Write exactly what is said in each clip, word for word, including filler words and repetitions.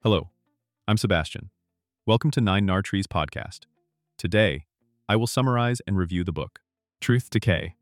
Hello, I'm Sebastian. Welcome to Nine Nar Trees podcast. Today, I will summarize and review the book, Truth Decay: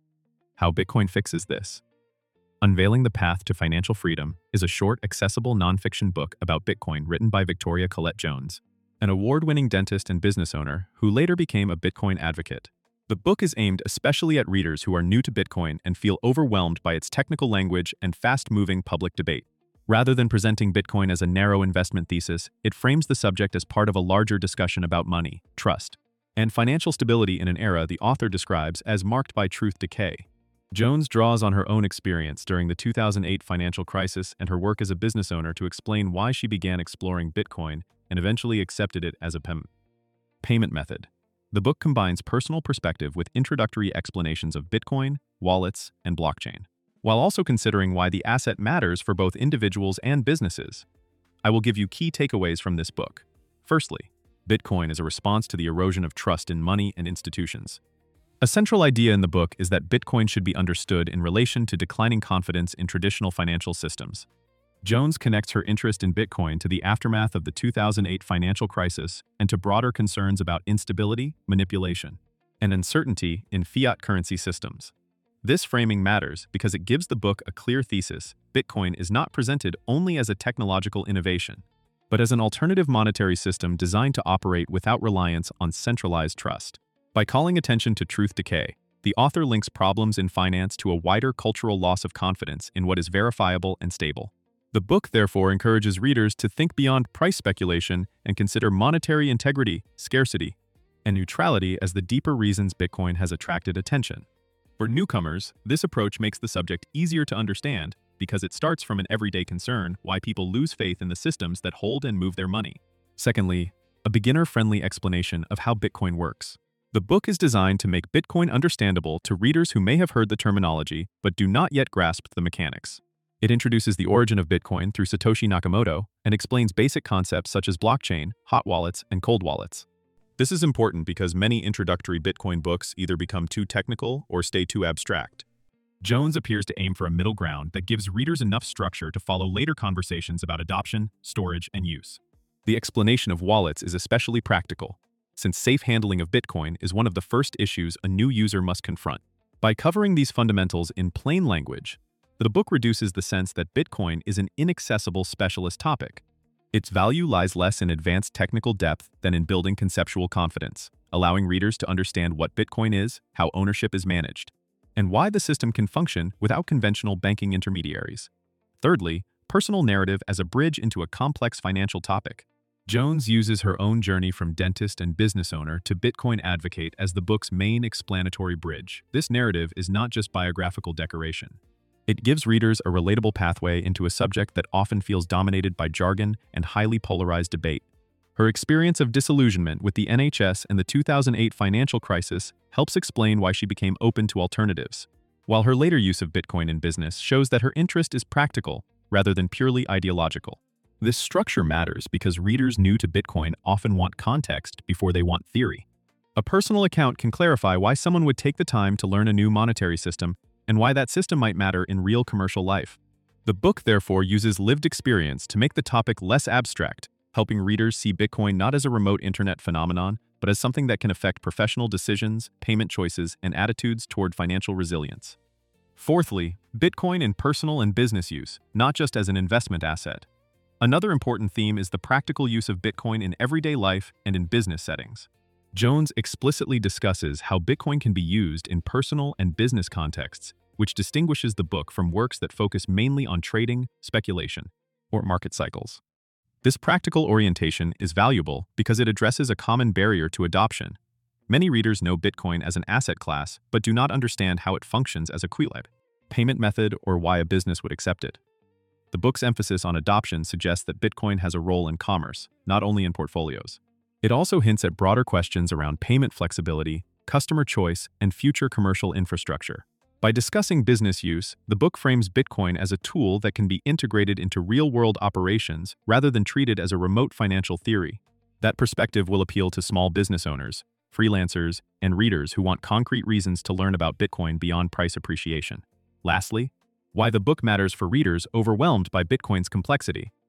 How Bitcoin Fixes This. Unveiling the Path to Financial Freedom is a short, accessible nonfiction book about Bitcoin written by Victoria Colette Jones, an award-winning dentist and business owner who later became a Bitcoin advocate. The book is aimed especially at readers who are new to Bitcoin and feel overwhelmed by its technical language and fast-moving public debate. Rather than presenting Bitcoin as a narrow investment thesis, it frames the subject as part of a larger discussion about money, trust, and financial stability in an era the author describes as marked by truth decay. Jones draws on her own experience during the two thousand eight financial crisis and her work as a business owner to explain why she began exploring Bitcoin and eventually accepted it as a pem- payment method. The book combines personal perspective with introductory explanations of Bitcoin, wallets, and blockchain, while also considering why the asset matters for both individuals and businesses. I will give you key takeaways from this book. Firstly, Bitcoin is a response to the erosion of trust in money and institutions. A central idea in the book is that Bitcoin should be understood in relation to declining confidence in traditional financial systems. Jones connects her interest in Bitcoin to the aftermath of the two thousand eight financial crisis and to broader concerns about instability, manipulation, and uncertainty in fiat currency systems. This framing matters because it gives the book a clear thesis. Bitcoin is not presented only as a technological innovation, but as an alternative monetary system designed to operate without reliance on centralized trust. By calling attention to truth decay, the author links problems in finance to a wider cultural loss of confidence in what is verifiable and stable. The book therefore encourages readers to think beyond price speculation and consider monetary integrity, scarcity, and neutrality as the deeper reasons Bitcoin has attracted attention. For newcomers, this approach makes the subject easier to understand because it starts from an everyday concern why people lose faith in the systems that hold and move their money. Secondly, a beginner-friendly explanation of how Bitcoin works. The book is designed to make Bitcoin understandable to readers who may have heard the terminology but do not yet grasp the mechanics. It introduces the origin of Bitcoin through Satoshi Nakamoto and explains basic concepts such as blockchain, hot wallets, and cold wallets. This is important because many introductory Bitcoin books either become too technical or stay too abstract. Jones appears to aim for a middle ground that gives readers enough structure to follow later conversations about adoption, storage, and use. The explanation of wallets is especially practical, since safe handling of Bitcoin is one of the first issues a new user must confront. By covering these fundamentals in plain language, the book reduces the sense that Bitcoin is an inaccessible specialist topic. Its value lies less in advanced technical depth than in building conceptual confidence, allowing readers to understand what Bitcoin is, how ownership is managed, and why the system can function without conventional banking intermediaries. Thirdly, personal narrative as a bridge into a complex financial topic. Jones uses her own journey from dentist and business owner to Bitcoin advocate as the book's main explanatory bridge. This narrative is not just biographical decoration. It gives readers a relatable pathway into a subject that often feels dominated by jargon and highly polarized debate. Her experience of disillusionment with the N H S and the two thousand eight financial crisis helps explain why she became open to alternatives, while her later use of Bitcoin in business shows that her interest is practical rather than purely ideological. This structure matters because readers new to Bitcoin often want context before they want theory. A personal account can clarify why someone would take the time to learn a new monetary system and why that system might matter in real commercial life. The book therefore uses lived experience to make the topic less abstract, helping readers see Bitcoin not as a remote internet phenomenon, but as something that can affect professional decisions, payment choices, and attitudes toward financial resilience. Fourthly, Bitcoin in personal and business use, not just as an investment asset. Another important theme is the practical use of Bitcoin in everyday life and in business settings. Jones explicitly discusses how Bitcoin can be used in personal and business contexts, which distinguishes the book from works that focus mainly on trading, speculation, or market cycles. This practical orientation is valuable because it addresses a common barrier to adoption. Many readers know Bitcoin as an asset class, but do not understand how it functions as a quilet, payment method, or why a business would accept it. The book's emphasis on adoption suggests that Bitcoin has a role in commerce, not only in portfolios. It also hints at broader questions around payment flexibility, customer choice, and future commercial infrastructure. By discussing business use, the book frames Bitcoin as a tool that can be integrated into real-world operations rather than treated as a remote financial theory. That perspective will appeal to small business owners, freelancers, and readers who want concrete reasons to learn about Bitcoin beyond price appreciation. Lastly, why the book matters for readers overwhelmed by Bitcoin's complexity.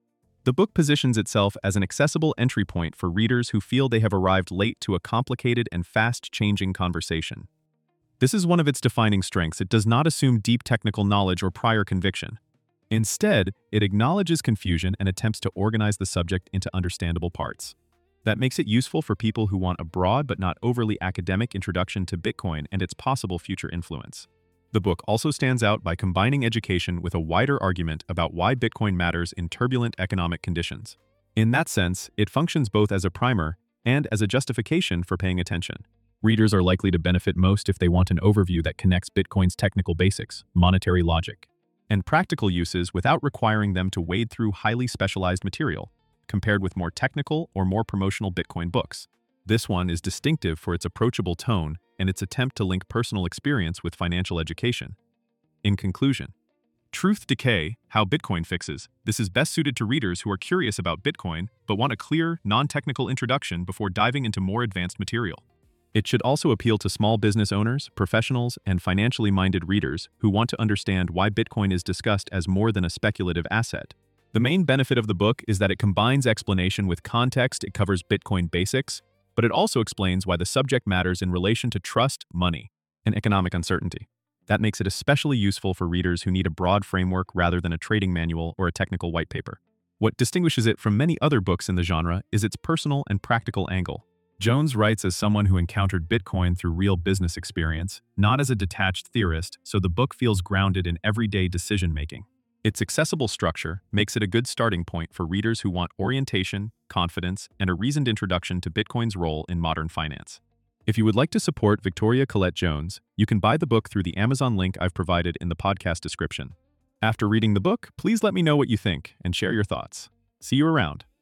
The book positions itself as an accessible entry point for readers who feel they have arrived late to a complicated and fast-changing conversation. This is one of its defining strengths. It does not assume deep technical knowledge or prior conviction. Instead, it acknowledges confusion and attempts to organize the subject into understandable parts. That makes it useful for people who want a broad but not overly academic introduction to Bitcoin and its possible future influence. The book also stands out by combining education with a wider argument about why Bitcoin matters in turbulent economic conditions. In that sense, it functions both as a primer and as a justification for paying attention. Readers are likely to benefit most if they want an overview that connects Bitcoin's technical basics, monetary logic, and practical uses without requiring them to wade through highly specialized material, compared with more technical or more promotional Bitcoin books. This one is distinctive for its approachable tone and its attempt to link personal experience with financial education. In conclusion, Truth Decay: How Bitcoin Fixes. This is best suited to readers who are curious about Bitcoin but want a clear, non-technical introduction before diving into more advanced material. It should also appeal to small business owners, professionals, and financially minded readers who want to understand why Bitcoin is discussed as more than a speculative asset. The main benefit of the book is that it combines explanation with context. It covers Bitcoin basics, but it also explains why the subject matters in relation to trust, money, and economic uncertainty. That makes it especially useful for readers who need a broad framework rather than a trading manual or a technical white paper. What distinguishes it from many other books in the genre is its personal and practical angle. Jones writes as someone who encountered Bitcoin through real business experience, not as a detached theorist, so the book feels grounded in everyday decision-making. Its accessible structure makes it a good starting point for readers who want orientation, confidence, and a reasoned introduction to Bitcoin's role in modern finance. If you would like to support Victoria Colette Jones, you can buy the book through the Amazon link I've provided in the podcast description. After reading the book, please let me know what you think and share your thoughts. See you around.